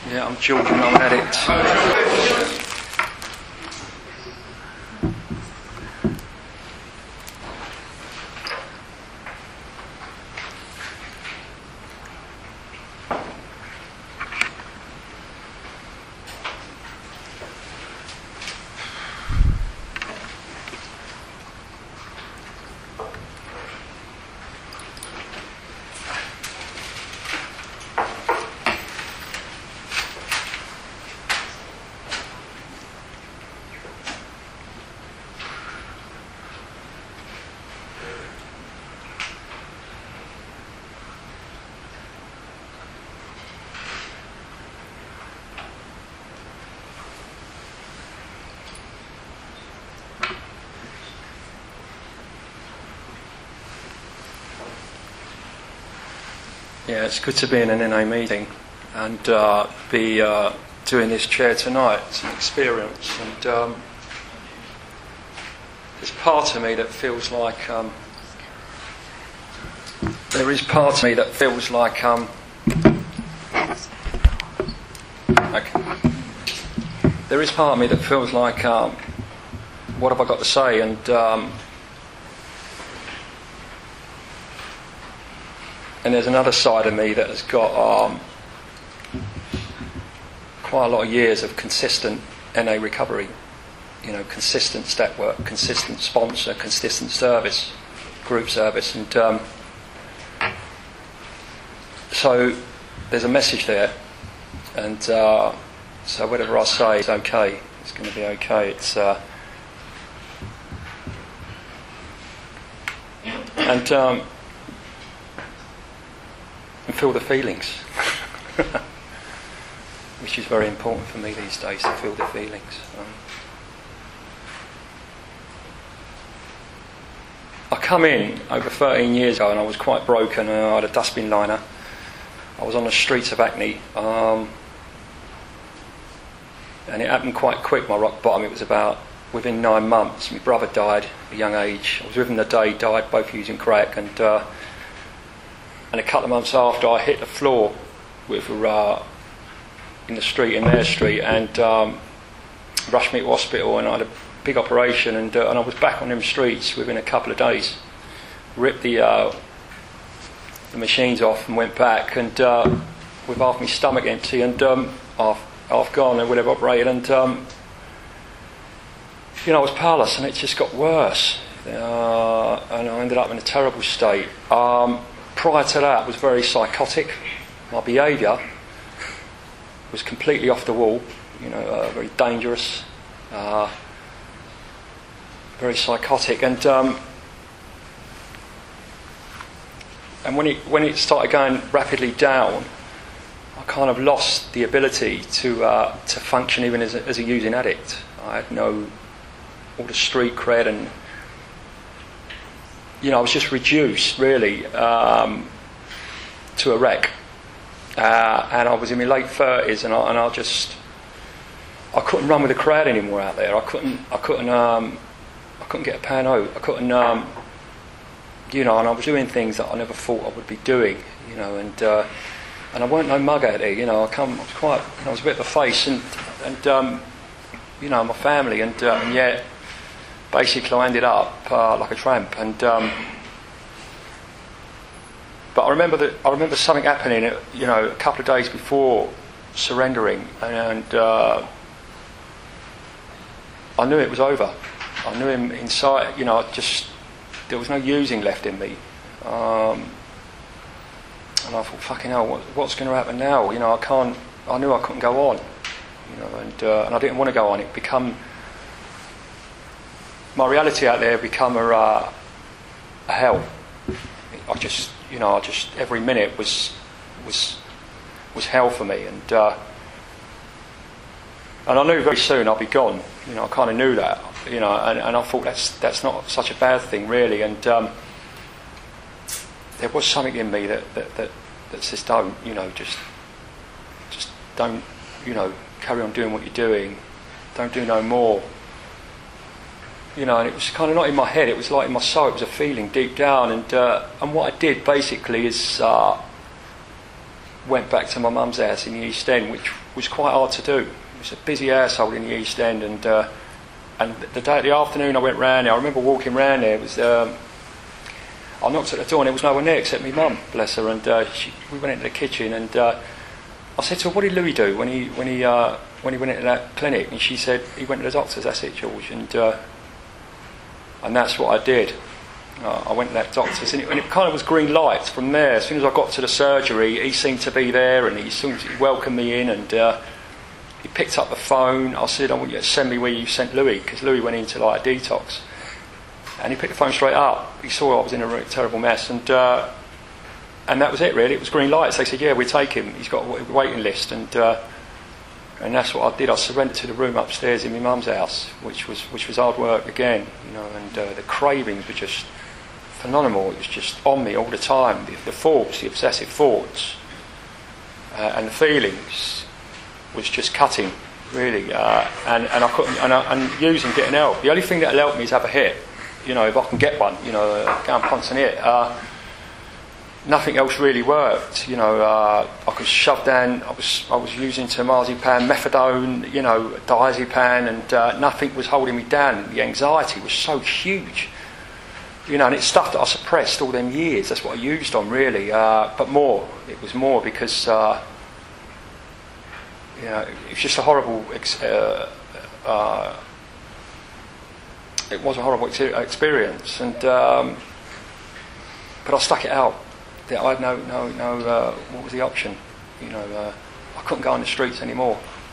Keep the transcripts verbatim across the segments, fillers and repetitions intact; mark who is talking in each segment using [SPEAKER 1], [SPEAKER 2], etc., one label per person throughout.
[SPEAKER 1] Yeah, I'm George and I'm an addict. Yeah, it's good to be in an N A meeting and uh, be uh, doing this chair tonight. It's an experience, and um, there's part of me that feels like um, there is part of me that feels like um, okay. There is part of me that feels like um, what have I got to say, and um, And there's another side of me that has got um, quite a lot of years of consistent N A recovery. You know, consistent step work, consistent sponsor, consistent service, group service. And um, so there's a message there. And uh, so whatever I say is okay. It's going to be okay. It's uh, And... Um, and feel the feelings, which is very important for me these days, to feel the feelings. Um, I come in over thirteen years ago and I was quite broken. I had a dustbin liner. I was on the streets of Hackney, um, and it happened quite quick, my rock bottom. It was about within nine months. My brother died at a young age. I was with him the day he died, both using crack, and uh, And a couple of months after, I hit the floor with uh, in the street, in their street, and um, rushed me to hospital, and I had a big operation, and uh, and I was back on them streets within a couple of days. Ripped the uh, the machines off and went back, and uh, with half my stomach empty and um, half half gone, and whatever operated, and um, you know, I was powerless, and it just got worse, uh, and I ended up in a terrible state. Um, Prior to that, I was very psychotic. My behaviour was completely off the wall, you know, uh, very dangerous, uh, very psychotic. And um, and when it when it started going rapidly down, I kind of lost the ability to uh, to function even as a, as a using addict. I had no all the street cred, and you know, I was just reduced, really, um, to a wreck. Uh, and I was in my late thirties, and I, and I just, I couldn't run with the crowd anymore out there. I couldn't, I couldn't, um, I couldn't get a pan out. I couldn't, um, you know, and I was doing things that I never thought I would be doing, you know, and uh, and I weren't no mug at it, you know. I come, I was quite, I was a bit of a face, and and um, you know, my family, and, uh, and yet. Basically, I ended up uh, like a tramp, and um, but I remember that I remember something happening, you know, a couple of days before surrendering, and uh, I knew it was over. I knew him inside, you know. I just there was no using left in me, um, and I thought, fucking hell, what, what's going to happen now? You know, I can't. I knew I couldn't go on, you know, and uh, and I didn't want to go on. It become My reality out there become a, uh, a hell. I just, you know, I just every minute was was was hell for me, and uh, and I knew very soon I'd be gone. You know, I kind of knew that, you know, and, and I thought that's that's not such a bad thing, really. And um, there was something in me that that, that that says, don't, you know, just just don't, you know, carry on doing what you're doing. Don't do no more. You know, and it was kind of not in my head, it was like in my soul, it was a feeling deep down. And uh, and what I did basically is uh, went back to my mum's house in the East End, which was quite hard to do. It was a busy household in the East End, and uh, and the day, the afternoon I went round there, I remember walking round there. It was um, I knocked at the door and there was no one there except my mum, bless her, and uh, she, we went into the kitchen, and uh, I said to her, "What did Louis do when he when he uh, when he went into that clinic?" And she said, "He went to the doctors." That's it, George, and uh, and that's what I did. Uh, I went to that doctor's, and it, and it kind of was green lights from there. As soon as I got to the surgery, he seemed to be there, and he seemed to welcome me in, and uh, he picked up the phone. I said, "I want you to send me where you sent Louis," because Louis went into like a detox. And he picked the phone straight up. He saw I was in a really terrible mess, and uh, and that was it really. It was green lights. They said, "Yeah, we take him. He's got a waiting list," and uh, and that's what I did. I surrendered to the room upstairs in my mum's house, which was which was hard work again, you know. And uh, the cravings were just phenomenal. It was just on me all the time. The, the thoughts, the obsessive thoughts, uh, and the feelings was just cutting, really. Uh, and and I couldn't. And, I, and using getting help. The only thing that'll help me is have a hit. You know, if I can get one, you know, uh, go and punch and hit. Uh, nothing else really worked. You know, uh, I could shove down. I was I was using temazepam, methadone, you know, diazepam, and uh, nothing was holding me down. The anxiety was so huge. You know, and it's stuff that I suppressed all them years. That's what I used on, really. Uh, but more, it was more because, uh, you know, it was just a horrible. Ex- uh, uh, it was a horrible ex- experience, and um, but I stuck it out. I had no, no, no. Uh, what was the option? You know, uh, I couldn't go on the streets anymore.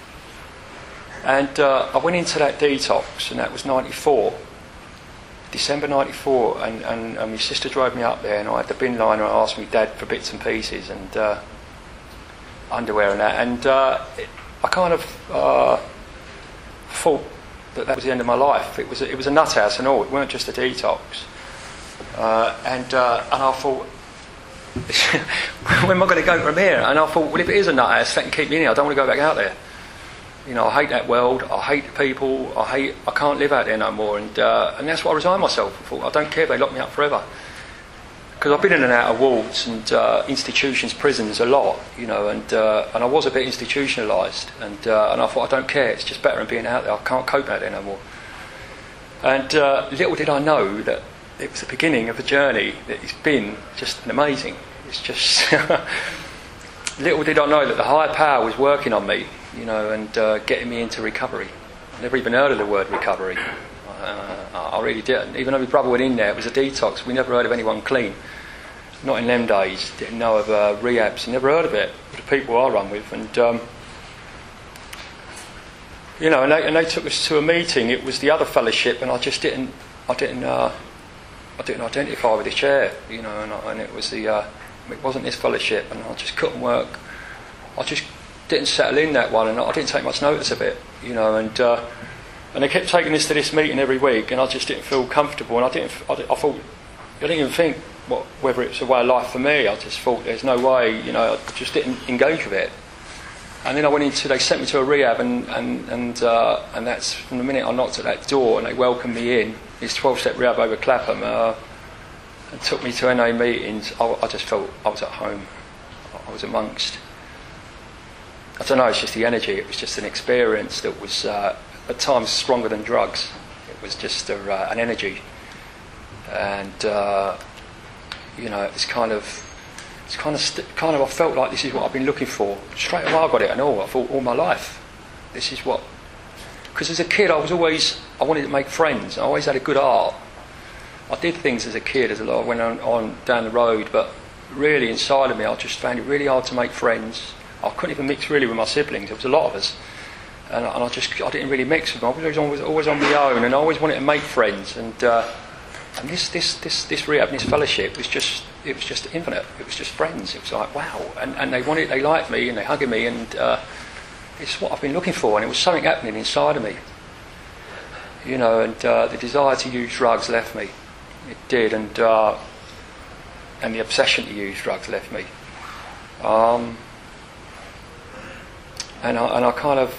[SPEAKER 1] And uh, I went into that detox, and that was ninety-four. December ninety-four, and, and, and my sister drove me up there, and I had the bin liner and asked me dad for bits and pieces and uh, underwear and that, and uh, it, I kind of uh, thought that that was the end of my life. It was a, it was a nut house and all. It weren't just a detox, uh, and uh, and I thought, where am I going to go from here? And I thought, well, if it is a nut house, that can keep me in here. I don't want to go back out there. You know, I hate that world. I hate the people. I hate. I can't live out there no more. And uh, and that's why I resigned myself. I thought, I don't care if they lock me up forever, because I've been in and out of wards and uh, institutions, prisons a lot. You know, and uh, and I was a bit institutionalised. And uh, and I thought, I don't care. It's just better than being out there. I can't cope out there no more. And uh, little did I know that it was the beginning of a journey that has been just an amazing. It's just little did I know that the higher power was working on me. You know, and uh, getting me into recovery. I never even heard of the word recovery. Uh, I really didn't. Even though my brother went in there, it was a detox. We never heard of anyone clean. Not in them days. Didn't know of uh, rehabs. Never heard of it. The people I run with, and um, you know, and they, and they took us to a meeting. It was the other fellowship, and I just didn't. I didn't. Uh, I didn't identify with the chair. You know, and, I, and it was the. Uh, it wasn't this fellowship, and I just couldn't work. I just. Didn't settle in that one, and I didn't take much notice of it, you know. And uh, and they kept taking us to this meeting every week, and I just didn't feel comfortable. And I didn't. I, I thought I didn't even think what, whether it's a way of life for me. I just thought there's no way, you know. I just didn't engage with it. And then I went into. They sent me to a rehab, and and and uh, and that's from the minute I knocked at that door, and they welcomed me in. This twelve-step rehab over Clapham, uh, and took me to N A meetings. I, I just felt I was at home. I was amongst. I don't know, it's just the energy. It was just an experience that was uh, at times stronger than drugs. It was just a, uh, an energy. And, uh, you know, it was kind of, it's kind of, st- kind of, I felt like this is what I've been looking for. Straight away I got it and all. I thought all my life, this is what, because as a kid I was always, I wanted to make friends. I always had a good heart. I did things as a kid as I went on, on down the road, but really inside of me I just found it really hard to make friends. I couldn't even mix really with my siblings. There was a lot of us, and, and I just I didn't really mix with them. I was always, always on my own, and I always wanted to make friends. And uh, and this this this this rehab, this fellowship was just it was just infinite. It was just friends. It was like wow, and and they wanted they liked me and they hugged me, and uh, it's what I've been looking for. And it was something happening inside of me, you know. And uh, the desire to use drugs left me. It did, and uh, and the obsession to use drugs left me. Um, And I, and I kind of,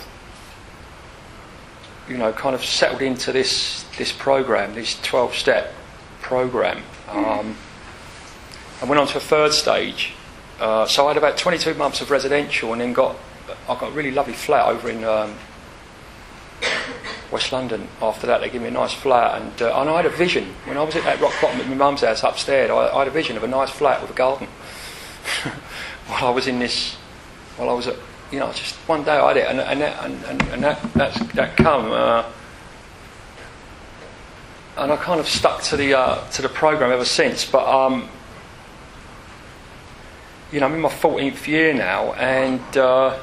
[SPEAKER 1] you know, kind of settled into this this program, this twelve-step program. Um, I went on to a third stage, Uh, so I had about twenty-two months of residential, and then got I got a really lovely flat over in um, West London. After that, they gave me a nice flat, and, uh, and I had a vision when I was at that rock bottom at my mum's house upstairs. I, I had a vision of a nice flat with a garden. While I was in this, while I was at, you know, just one day I had it, and and that, and, and, and that that's, that come, uh, and I kind of stuck to the uh, to the program ever since. But um, you know, I'm in my fourteenth year now, and uh,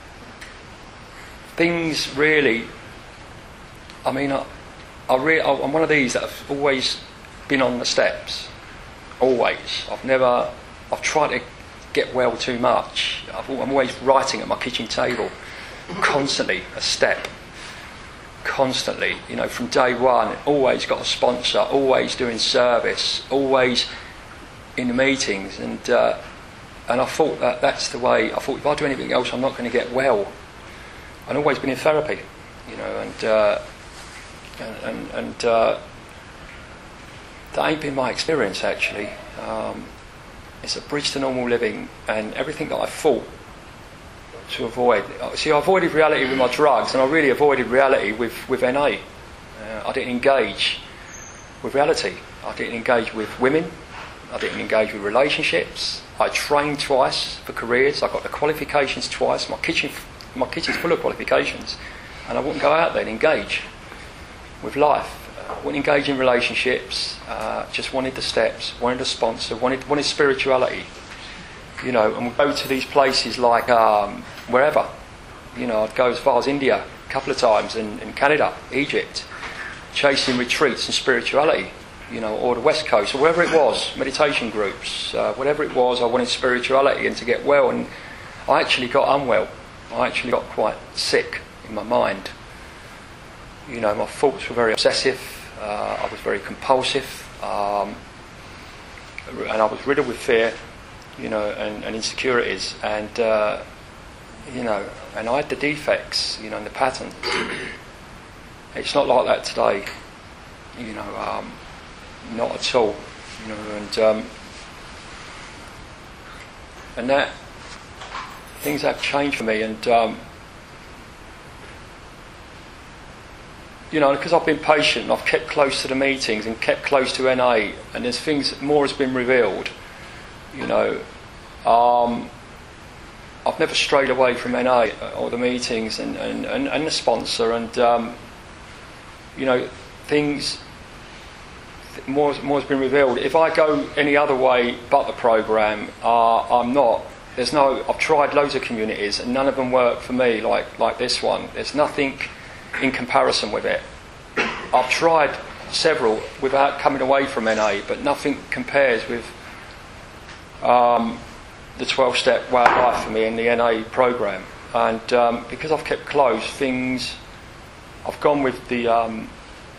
[SPEAKER 1] things really. I mean, I, I re- I'm one of these that have always been on the steps. Always, I've never. I've tried to get well too much. I've, I'm always writing at my kitchen table, constantly a step, constantly. You know, from day one, always got a sponsor, always doing service, always in the meetings, and uh, and I thought that that's the way. I thought if I do anything else, I'm not going to get well. I've always been in therapy, you know, and uh, and and, and uh, that ain't been my experience actually. Um, It's a bridge to normal living, and everything that I thought to avoid. See, I avoided reality with my drugs, and I really avoided reality with, with N A. Uh, I didn't engage with reality. I didn't engage with women. I didn't engage with relationships. I trained twice for careers. I got the qualifications twice. My kitchen, my kitchen's full of qualifications, and I wouldn't go out there and engage with life. I wouldn't engage in relationships, uh, just wanted the steps, wanted a sponsor, wanted wanted spirituality, you know, and we'd go to these places like um, wherever, you know, I'd go as far as India a couple of times, and, and Canada, Egypt, chasing retreats and spirituality, you know, or the West Coast, or wherever it was, meditation groups, uh, whatever it was, I wanted spirituality and to get well, and I actually got unwell, I actually got quite sick in my mind, you know, my thoughts were very obsessive. Uh, I was very compulsive, um, and I was riddled with fear, you know, and, and insecurities, and uh, you know, and I had the defects, you know, and the pattern. It's not like that today, you know, um, not at all, you know, and um, and that things have changed for me, and. Um, You know, because I've been patient, I've kept close to the meetings and kept close to N A, and there's things, more has been revealed. You know, um, I've never strayed away from N A or the meetings and, and, and, and the sponsor, and um, you know, things, more, more has been revealed. If I go any other way but the program, uh, I'm not. There's no. I've tried loads of communities, and none of them work for me like like this one. There's nothing in comparison with it. I've tried several without coming away from N A, but nothing compares with um, the twelve-step way of life for me in the N A program. And um, because I've kept close, things, I've gone with the, um,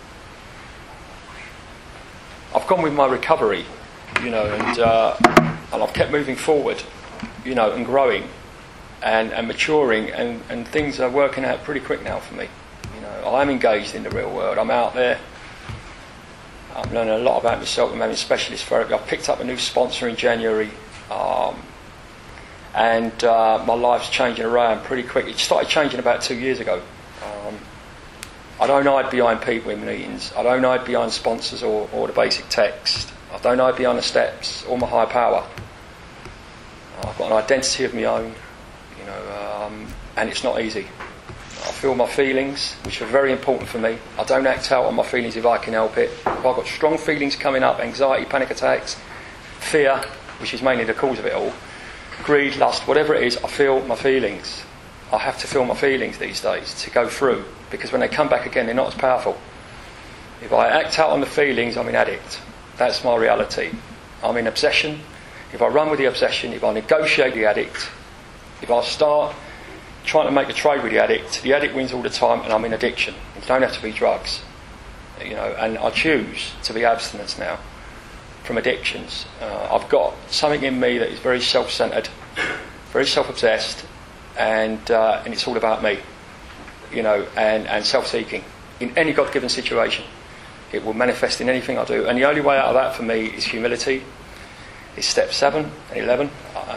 [SPEAKER 1] I've gone with my recovery, you know, and uh, and I've kept moving forward, you know, and growing, and, and maturing, and, and things are working out pretty quick now for me. You know, I'm engaged in the real world. I'm out there. I'm learning a lot about myself. I'm having specialist therapy. I picked up a new sponsor in January, um, and uh, my life's changing around pretty quick. It started changing about two years ago. Um, I don't hide behind people in meetings. I don't hide behind sponsors or, or the basic text. I don't hide behind the steps or my high power. I've got an identity of my own, you know, um, and it's not easy. I feel my feelings, which are very important for me. I don't act out on my feelings if I can help it. If I've got strong feelings coming up, anxiety, panic attacks, fear, which is mainly the cause of it all, greed, lust, whatever it is, I feel my feelings. I have to feel my feelings these days to go through, because when they come back again, they're not as powerful. If I act out on the feelings, I'm an addict. That's my reality. I'm in obsession. If I run with the obsession, if I negotiate the addict, if I start trying to make a trade with the addict, the addict wins all the time, and I'm in addiction. It don't have to be drugs, you know. And I choose to be abstinence now from addictions. Uh, I've got something in me that is very self-centered, very self-obsessed, and uh, and it's all about me, you know, and, and self-seeking in any God-given situation. It will manifest in anything I do, and the only way out of that for me is humility. Is step seven and eleven,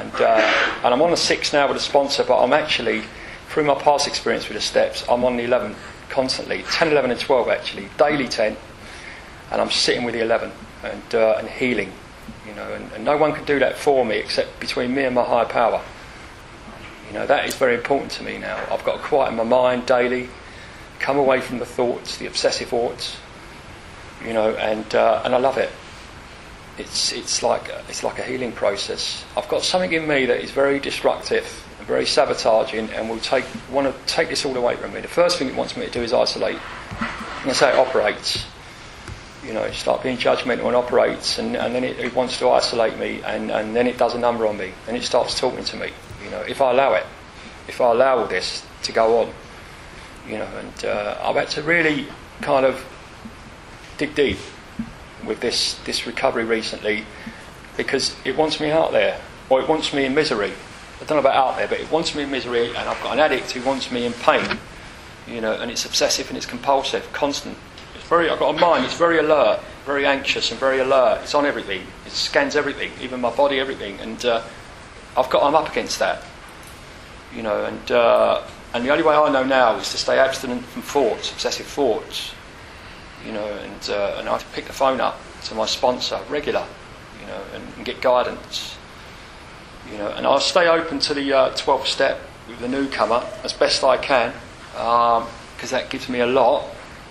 [SPEAKER 1] and uh, and I'm on the six now with a sponsor, but I'm actually, through my past experience with the steps, I'm on the eleven constantly, ten, eleven and twelve actually, daily ten, and I'm sitting with the eleven and uh, and healing, you know, and, and no one can do that for me except between me and my higher power. You know, that is very important to me now. I've got to quieten my mind daily, come away from the thoughts, the obsessive thoughts, you know, and uh, and I love it. It's it's like a, it's like a healing process. I've got something in me that is very destructive and very sabotaging, and will take want to take this all away from me. The first thing it wants me to do is isolate. And that's how it operates. You know, start being judgmental and operates, and, and then it, it wants to isolate me, and, and then it does a number on me, and it starts talking to me. You know, if I allow it, if I allow all this to go on, you know, and uh, I've had to really kind of dig deep with this, this recovery recently, because it wants me out there, or it wants me in misery. I don't know about out there, but it wants me in misery, and I've got an addict who wants me in pain, you know, and it's obsessive and it's compulsive, constant. It's very, I've got a mind, it's very alert, very anxious and very alert. It's on everything, it scans everything, even my body, everything, and uh, I've got, I'm up against that, you know, and uh, and the only way I know now is to stay abstinent from thoughts, obsessive thoughts. You know, and uh, and I have to pick the phone up to my sponsor regular, you know, and, and get guidance, you know, and I'll stay open to the uh, twelfth step with the newcomer as best I can, because um, that gives me a lot.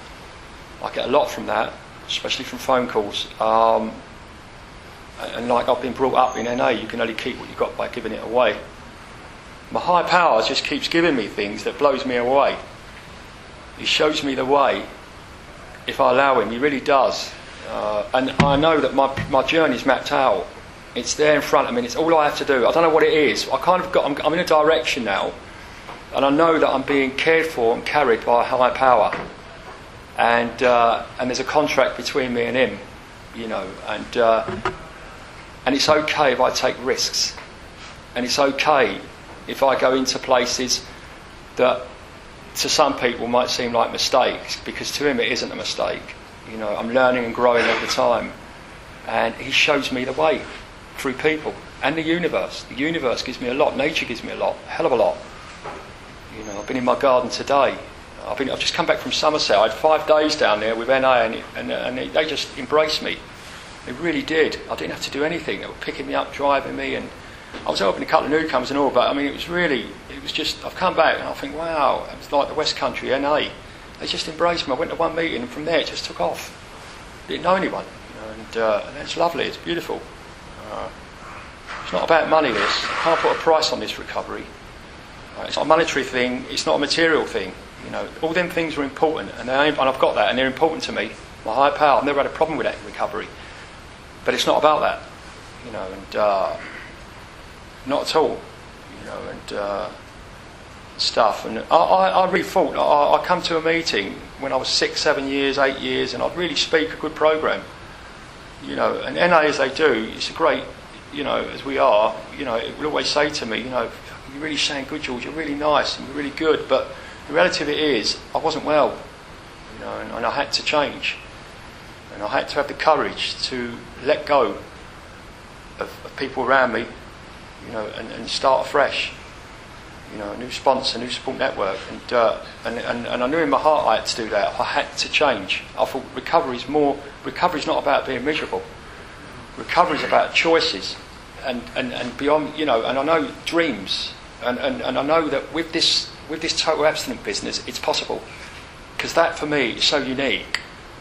[SPEAKER 1] I get a lot from that, especially from phone calls. Um, and, and like I've been brought up in N A, you can only keep what you got by giving it away. My higher power just keeps giving me things that blows me away. He shows me the way. If I allow him, he really does. Uh, and I know that my my journey's mapped out. It's there in front of me, and it's all I have to do. I don't know what it is. I kind of got, I'm, I'm in a direction now, and I know that I'm being cared for and carried by a higher power. And uh, and there's a contract between me and him, you know, and uh, and it's okay if I take risks. And it's okay if I go into places that to some people might seem like mistakes, because to him it isn't a mistake. You know, I'm learning and growing all the time, and he shows me the way through people and the universe. The universe gives me a lot. Nature gives me a lot, a hell of a lot. You know, I've been in my garden today. I've been. I've just come back from Somerset. I had five days down there with N A, and it, and, and it, they just embraced me. They really did. I didn't have to do anything. They were picking me up, driving me, and I was helping a couple of newcomers and all, but I mean, it was really, it was just, I've come back and I think, wow, it was like the West Country, N A. They just embraced me. I went to one meeting, and from there it just took off. Didn't know anyone, you know, and, uh, and it's lovely, it's beautiful. Uh, it's not about money, this. I can't put a price on this recovery. Uh, it's not a monetary thing, it's not a material thing. You know, all them things are important, and, they, and I've got that, and they're important to me. My higher power, I've never had a problem with that in recovery. But it's not about that, you know, and uh, not at all, you know, and uh, stuff. And I, I, I really thought, I, I come to a meeting when I was six, seven years, eight years, and I'd really speak a good program, you know, and N A as they do, it's a great, you know, as we are, you know, it will always say to me, you know, you're really saying good, George, you're really nice and you're really good, but the reality of it is, I wasn't well, you know, and, and I had to change. And I had to have the courage to let go of, of people around me, you know, and, and start afresh. You know, a new sponsor, a new support network, and, uh, and and and I knew in my heart I had to do that. I had to change. I thought recovery is more. Recovery is not about being miserable. Recovery is about choices, and, and, and beyond. You know, and I know dreams, and, and, and I know that with this with this total abstinent business, it's possible, because that for me is so unique.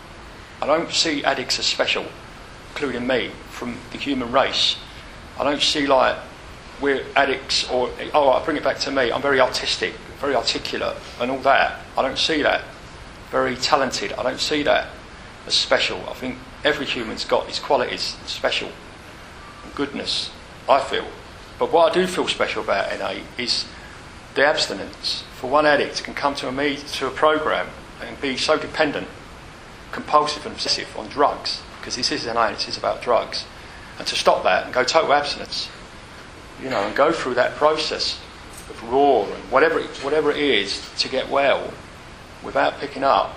[SPEAKER 1] I don't see addicts as special, including me, from the human race. I don't see like we're addicts, or oh, I bring it back to me. I'm very artistic, very articulate, and all that. I don't see that. Very talented. I don't see that as special. I think every human's got his qualities, special, and goodness. I feel, but what I do feel special about N A is the abstinence. For one addict can come to a me to a program and be so dependent, compulsive, and obsessive on drugs, because this is N A. This is about drugs, and to stop that and go total abstinence. You know, and go through that process of raw and whatever it, whatever it is to get well without picking up.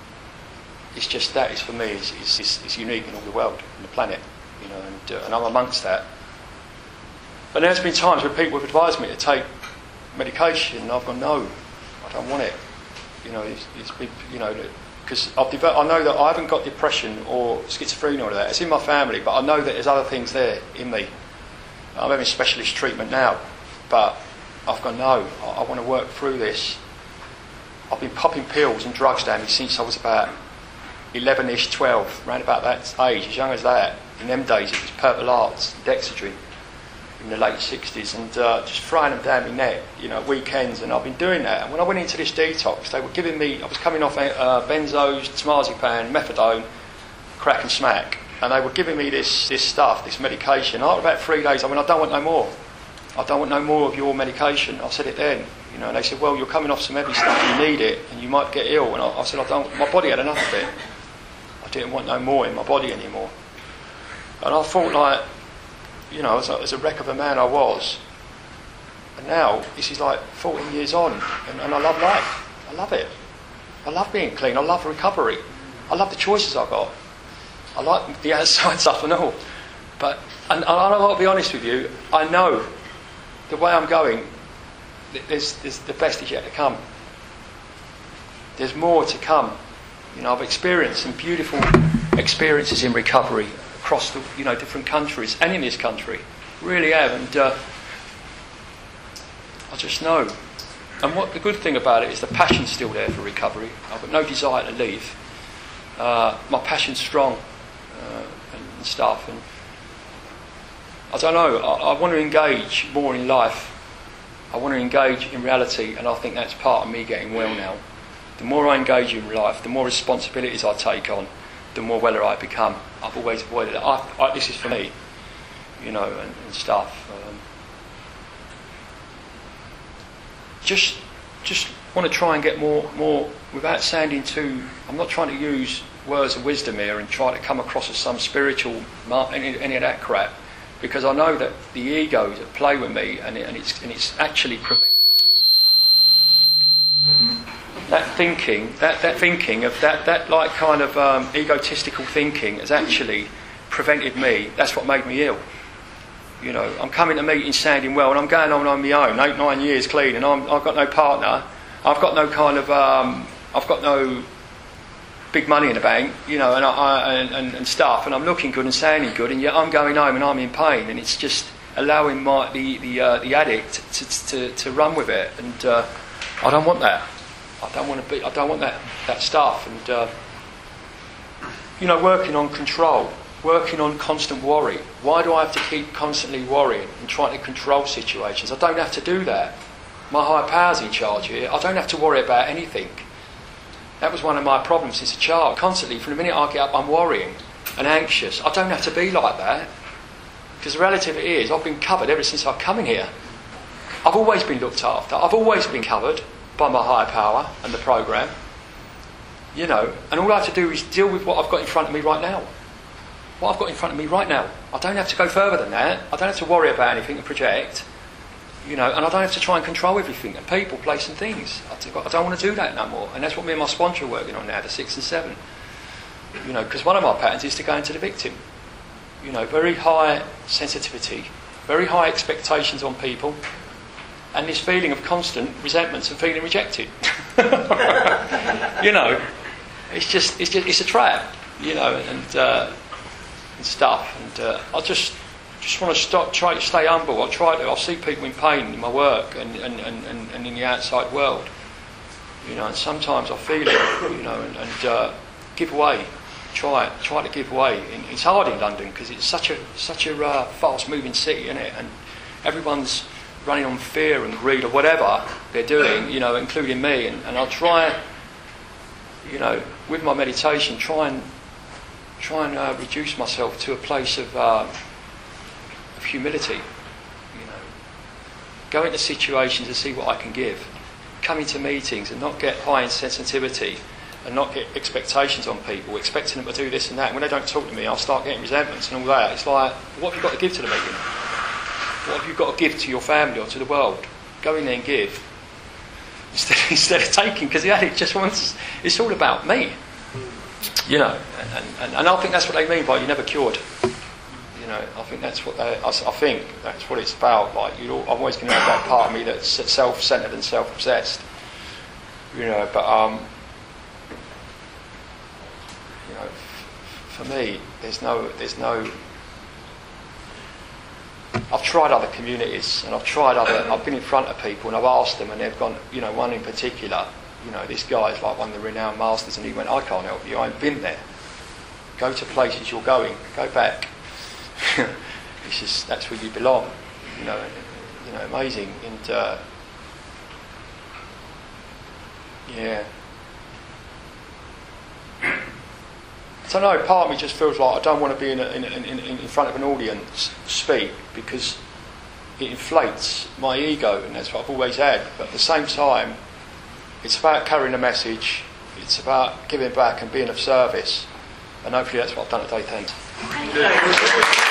[SPEAKER 1] It's just that is for me is is, is, is unique in all the world, in the planet. You know, and, uh, and I'm amongst that. And there's been times where people have advised me to take medication, and I've gone, no, I don't want it. You know, it's, it's been, you know, because I've developed, I know that I haven't got depression or schizophrenia or that. It's in my family, but I know that there's other things there in me. I'm having specialist treatment now, but I've gone, no, I, I want to work through this. I've been popping pills and drugs down me since I was about eleven-ish, twelve, around about that age, as young as that. In them days, it was Purple Hearts, Dexedrine, in the late sixties, and uh, just throwing them down my neck, you know, weekends, and I've been doing that. And when I went into this detox, they were giving me, I was coming off uh, benzos, temazepam, methadone, crack and smack, and they were giving me this this stuff, this medication. After about three days, I went, I don't want no more. I don't want no more of your medication. I said it then, you know, and they said, well, you're coming off some heavy stuff, you need it, and you might get ill. And I, I said, I don't, my body had enough of it. I didn't want no more in my body anymore. And I thought, like, you know, as a, as a wreck of a man I was, and now this is like fourteen years on, and, and I love life. I love it. I love being clean. I love recovery. I love the choices I've got. I like the outside stuff and all. But, and, and I've got to be honest with you, I know the way I'm going, there's, there's the best is yet to come. There's more to come. You know, I've experienced some beautiful experiences in recovery across the, you know, different countries and in this country, really have, and uh, I just know. And what the good thing about it is the passion's still there for recovery. I've got no desire to leave. Uh, my passion's strong uh, and, and stuff, and I don't know. I, I want to engage more in life. I want to engage in reality, and I think that's part of me getting well now. The more I engage in life, the more responsibilities I take on, the more weller I become. I've always avoided it. I, I, this is for me, you know, and, and stuff. Um, just, just want to try and get more, more without sounding too. I'm not trying to use words of wisdom here and try to come across as some spiritual, any, any of that crap, because I know that the egos that play with me, and, it, and it's and it's actually preventing that thinking, that, that thinking of that, that like kind of um, egotistical thinking has actually prevented me. That's what made me ill. You know, I'm coming to meetings sounding well, and I'm going on on my own, eight, nine years clean, and I'm, I've got no partner. I've got no kind of, um, I've got no big money in the bank, you know, and, I, and, and, and stuff, and I'm looking good and sounding good, and yet I'm going home and I'm in pain, and it's just allowing my the the, uh, the addict to, to to run with it, and uh, I don't want that. I don't want to be. I don't want that that stuff, and uh, you know, working on control, working on constant worry. Why do I have to keep constantly worrying and trying to control situations? I don't have to do that. My higher power's in charge here. I don't have to worry about anything. That was one of my problems since a child. Constantly, from the minute I get up, I'm worrying and anxious. I don't have to be like that, because the reality of it is, I've been covered ever since I've come in here. I've always been looked after. I've always been covered by my higher power and the program, you know, and all I have to do is deal with what I've got in front of me right now. What I've got in front of me right now. I don't have to go further than that. I don't have to worry about anything and project, you know, and I don't have to try and control everything and people, place and things. I don't want to do that no more, and that's what me and my sponsor are working on now, the six and seven, you know, because one of my patterns is to go into the victim, you know, very high sensitivity, very high expectations on people, and this feeling of constant resentments and feeling rejected. You know, it's just, it's just, it's a trap, you know, and uh, and stuff. And uh, I just, just want to stop, try to stay humble. I try to. I see people in pain in my work and and, and, and, and in the outside world, you know. And sometimes I feel it, you know, and, and uh, give away. Try, try to give away. And it's hard in London because it's such a such a uh, fast-moving city, isn't it? And everyone's running on fear and greed or whatever they're doing, you know, including me, and, and I'll try, you know, with my meditation, try and try and uh, reduce myself to a place of uh, of humility, you know, go into situations and see what I can give, come into meetings and not get high in sensitivity and not get expectations on people, expecting them to do this and that, and when they don't talk to me I'll start getting resentments and all that. It's like, what have you got to give to the meeting? What have you got to give to your family or to the world? Go in there and give instead, instead of taking, because the addict just wants, it's all about me, you know, and, and, and I think that's what they mean by you're never cured, you know, I think that's what they, I, I think that's what it's about. Like, you know, I'm always going to have that part of me that's self-centered and self-obsessed. You know, but um, you know, f- for me, there's no, there's no. I've tried other communities, and I've tried other. I've been in front of people, and I've asked them, and they've gone. You know, one in particular. You know, this guy's like one of the renowned masters, and he went, "I can't help you. I ain't been there. Go to places you're going. Go back. It's just that's where you belong." You know, and, you know, amazing, and uh, yeah. I don't know, part of me just feels like I don't want to be in, a, in, in, in, in front of an audience speak, because it inflates my ego, and that's what I've always had. But at the same time, it's about carrying a message, it's about giving back and being of service, and hopefully that's what I've done today. Thanks.
[SPEAKER 2] Thank you.